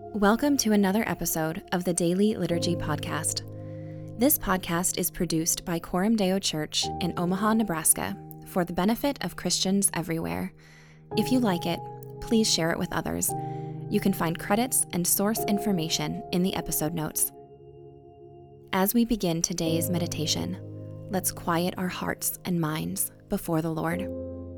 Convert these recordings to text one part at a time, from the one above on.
Welcome to another episode of the Daily Liturgy Podcast. This podcast is produced by Coram Deo Church in Omaha, Nebraska, for the benefit of Christians everywhere. If you like it, please share it with others. You can find credits and source information in the episode notes. As we begin today's meditation, let's quiet our hearts and minds before the Lord.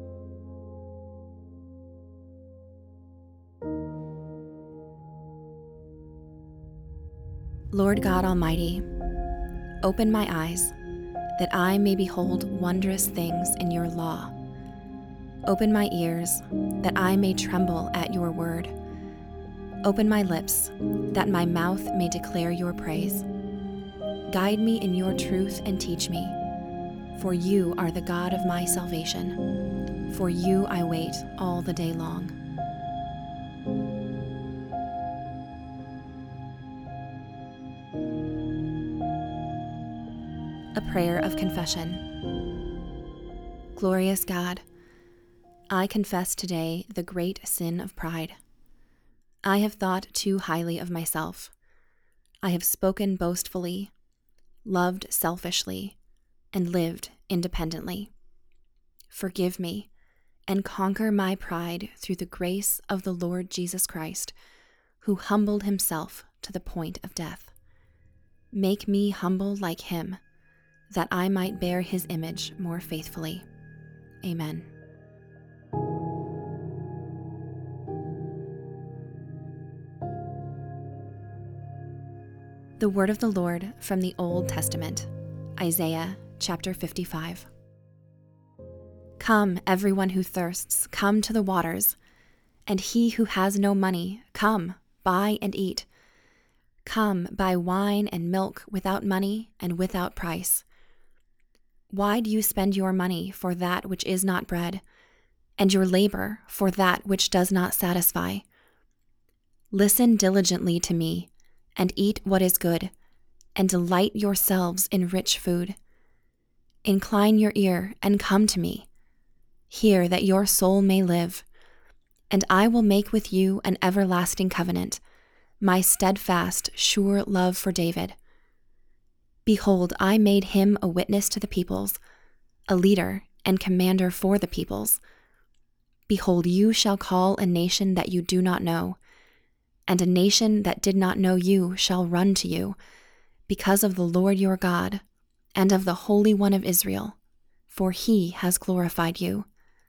Lord God Almighty, open my eyes, that I may behold wondrous things in your law. Open my ears, that I may tremble at your word. Open my lips, that my mouth may declare your praise. Guide me in your truth and teach me, for you are the God of my salvation. For you I wait all the day long. A prayer of confession. Glorious God, I confess today the great sin of pride. I have thought too highly of myself. I have spoken boastfully, loved selfishly, and lived independently. Forgive me and conquer my pride through the grace of the Lord Jesus Christ, who humbled himself to the point of death. Make me humble like him, that I might bear his image more faithfully. Amen. The word of the Lord from the Old Testament, Isaiah chapter 55. Come, everyone who thirsts, come to the waters, and he who has no money, come, buy and eat. Come, buy wine and milk without money and without price. Why do you spend your money for that which is not bread, and your labor for that which does not satisfy? Listen diligently to me, and eat what is good, and delight yourselves in rich food. Incline your ear and come to me. Hear that your soul may live, and I will make with you an everlasting covenant, my steadfast, sure love for David. Behold, I made him a witness to the peoples, a leader and commander for the peoples. Behold, you shall call a nation that you do not know, and a nation that did not know you shall run to you, because of the Lord your God, and of the Holy One of Israel, for he has glorified you.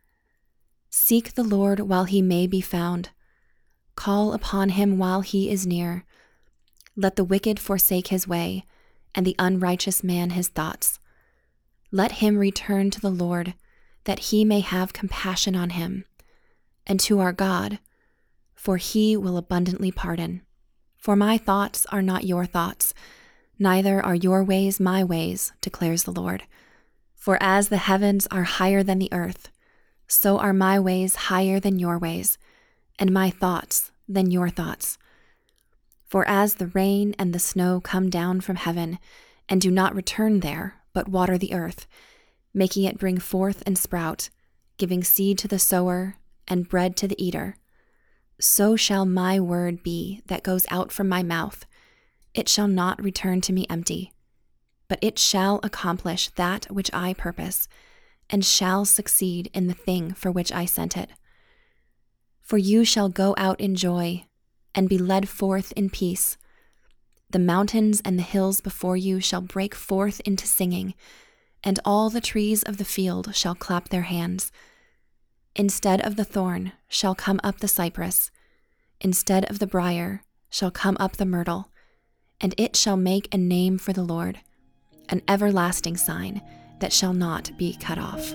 Seek the Lord while he may be found. Call upon him while he is near. Let the wicked forsake his way, and the unrighteous man his thoughts. Let him return to the Lord, that he may have compassion on him, and to our God, for he will abundantly pardon. For my thoughts are not your thoughts, neither are your ways my ways, declares the Lord. For as the heavens are higher than the earth, so are my ways higher than your ways, and my thoughts than your thoughts. For as the rain and the snow come down from heaven, and do not return there, but water the earth, making it bring forth and sprout, giving seed to the sower and bread to the eater, so shall my word be that goes out from my mouth. It shall not return to me empty, but it shall accomplish that which I purpose, and shall succeed in the thing for which I sent it. For you shall go out in joy, and be led forth in peace. The mountains and the hills before you shall break forth into singing, and all the trees of the field shall clap their hands. Instead of the thorn shall come up the cypress, instead of the brier shall come up the myrtle, and it shall make a name for the Lord, an everlasting sign that shall not be cut off.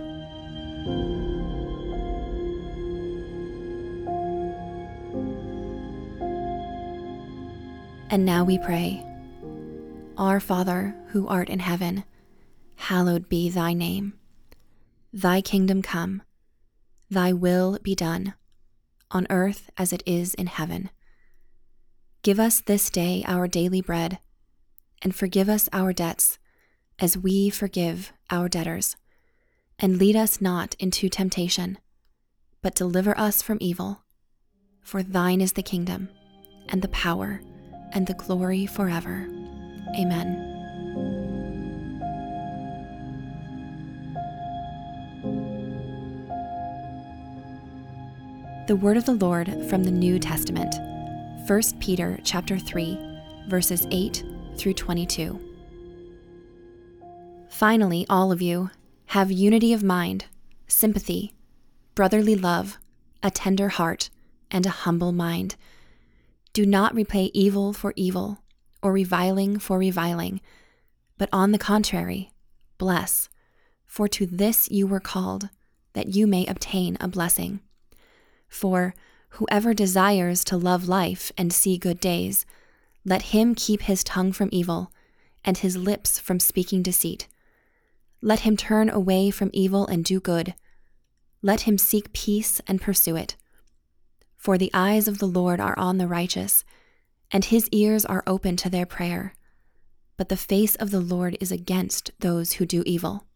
And now we pray. Our Father, who art in heaven, hallowed be thy name. Thy kingdom come, thy will be done, on earth as it is in heaven. Give us this day our daily bread, and forgive us our debts, as we forgive our debtors. And lead us not into temptation, but deliver us from evil. For thine is the kingdom, and the power, and the glory forever. Amen. The word of the Lord from the New Testament, 1 Peter chapter 3, verses 8 through 22. Finally, all of you, have unity of mind, sympathy, brotherly love, a tender heart, and a humble mind. Do not repay evil for evil, or reviling for reviling, but on the contrary, bless, for to this you were called, that you may obtain a blessing. For whoever desires to love life and see good days, let him keep his tongue from evil, and his lips from speaking deceit. Let him turn away from evil and do good. Let him seek peace and pursue it. For the eyes of the Lord are on the righteous, and his ears are open to their prayer. But the face of the Lord is against those who do evil.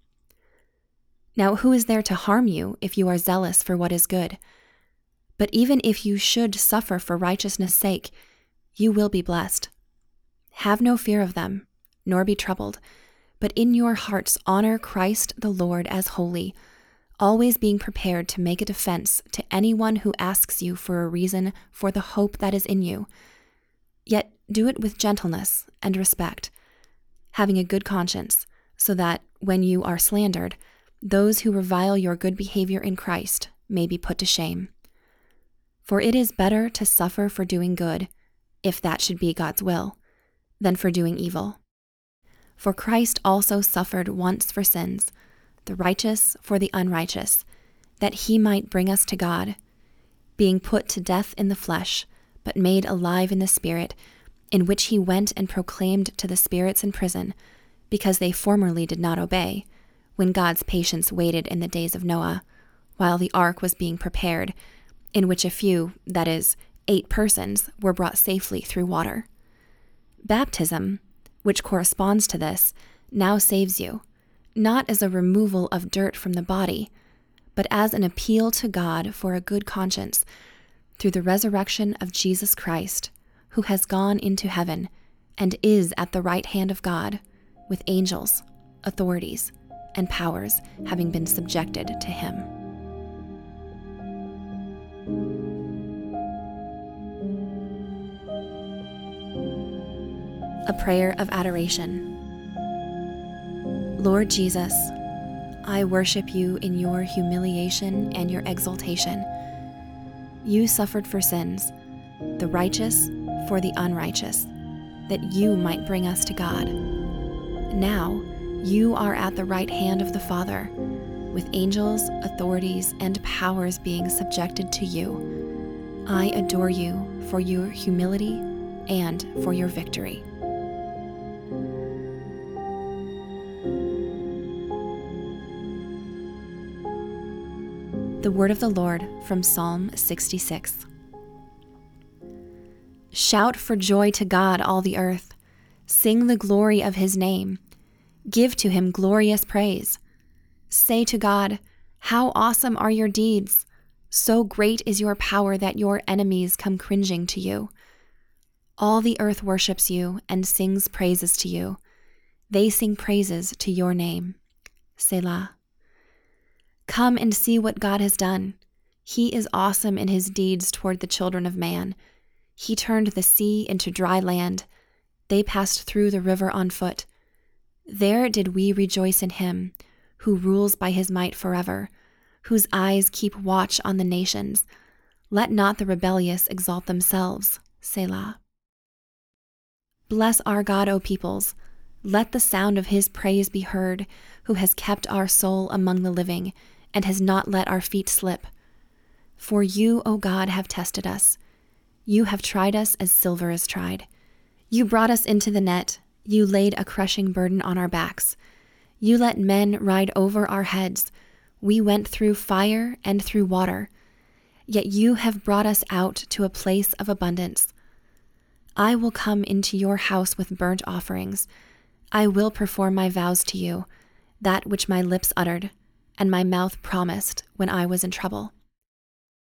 Now who is there to harm you if you are zealous for what is good? But even if you should suffer for righteousness' sake, you will be blessed. Have no fear of them, nor be troubled, but in your hearts honor Christ the Lord as holy, always being prepared to make a defense to anyone who asks you for a reason for the hope that is in you. Yet do it with gentleness and respect, having a good conscience, so that, when you are slandered, those who revile your good behavior in Christ may be put to shame. For it is better to suffer for doing good, if that should be God's will, than for doing evil. For Christ also suffered once for sins, the righteous for the unrighteous, that he might bring us to God, being put to death in the flesh, but made alive in the Spirit, in which he went and proclaimed to the spirits in prison, because they formerly did not obey, when God's patience waited in the days of Noah, while the ark was being prepared, in which a few, that is, 8 persons, were brought safely through water. Baptism, which corresponds to this, now saves you, not as a removal of dirt from the body, but as an appeal to God for a good conscience, through the resurrection of Jesus Christ, who has gone into heaven and is at the right hand of God, with angels, authorities, and powers having been subjected to him. A prayer of adoration. Lord Jesus, I worship you in your humiliation and your exaltation. You suffered for sins, the righteous for the unrighteous, that you might bring us to God. Now, you are at the right hand of the Father, with angels, authorities, and powers being subjected to you. I adore you for your humility and for your victory. The word of the Lord from Psalm 66. Shout for joy to God, all the earth. Sing the glory of his name. Give to him glorious praise. Say to God, how awesome are your deeds! So great is your power that your enemies come cringing to you. All the earth worships you and sings praises to you. They sing praises to your name. Selah. Come and see what God has done. He is awesome in his deeds toward the children of man. He turned the sea into dry land. They passed through the river on foot. There did we rejoice in him, who rules by his might forever, whose eyes keep watch on the nations. Let not the rebellious exalt themselves. Selah. Bless our God, O peoples. Let the sound of his praise be heard, who has kept our soul among the living, and has not let our feet slip. For you, O God, have tested us. You have tried us as silver is tried. You brought us into the net. You laid a crushing burden on our backs. You let men ride over our heads. We went through fire and through water. Yet you have brought us out to a place of abundance. I will come into your house with burnt offerings. I will perform my vows to you, that which my lips uttered, and my mouth promised when I was in trouble.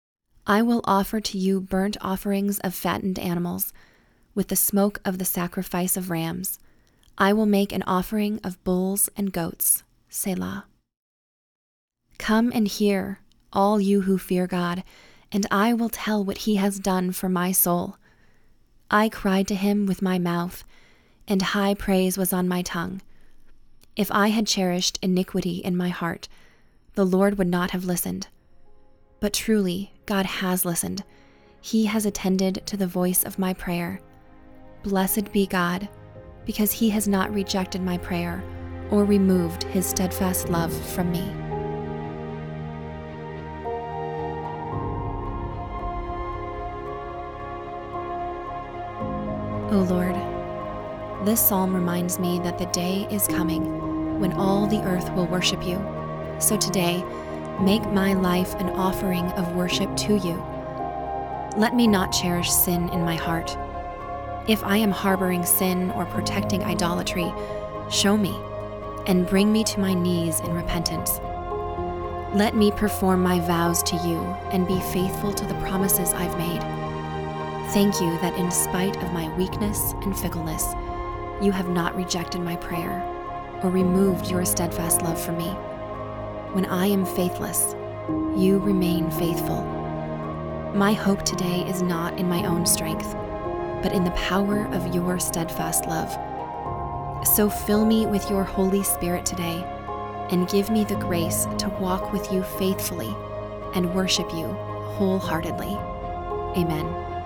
I will offer to you burnt offerings of fattened animals, with the smoke of the sacrifice of rams. I will make an offering of bulls and goats. Selah. Come and hear, all you who fear God, and I will tell what he has done for my soul. I cried to him with my mouth, and high praise was on my tongue. If I had cherished iniquity in my heart, the Lord would not have listened. But truly, God has listened. He has attended to the voice of my prayer. Blessed be God, because he has not rejected my prayer or removed his steadfast love from me. O Lord, this psalm reminds me that the day is coming when all the earth will worship you. So today, make my life an offering of worship to you. Let me not cherish sin in my heart. If I am harboring sin or protecting idolatry, show me and bring me to my knees in repentance. Let me perform my vows to you and be faithful to the promises I've made. Thank you that in spite of my weakness and fickleness, you have not rejected my prayer or removed your steadfast love from me. When I am faithless, you remain faithful. My hope today is not in my own strength, but in the power of your steadfast love. So fill me with your Holy Spirit today and give me the grace to walk with you faithfully and worship you wholeheartedly. Amen.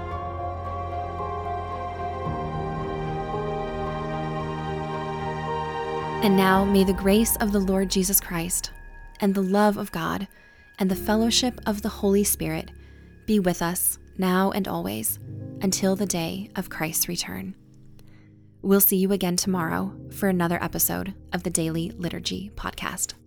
And now may the grace of the Lord Jesus Christ and the love of God and the fellowship of the Holy Spirit be with us now and always until the day of Christ's return. We'll see you again tomorrow for another episode of the Daily Liturgy Podcast.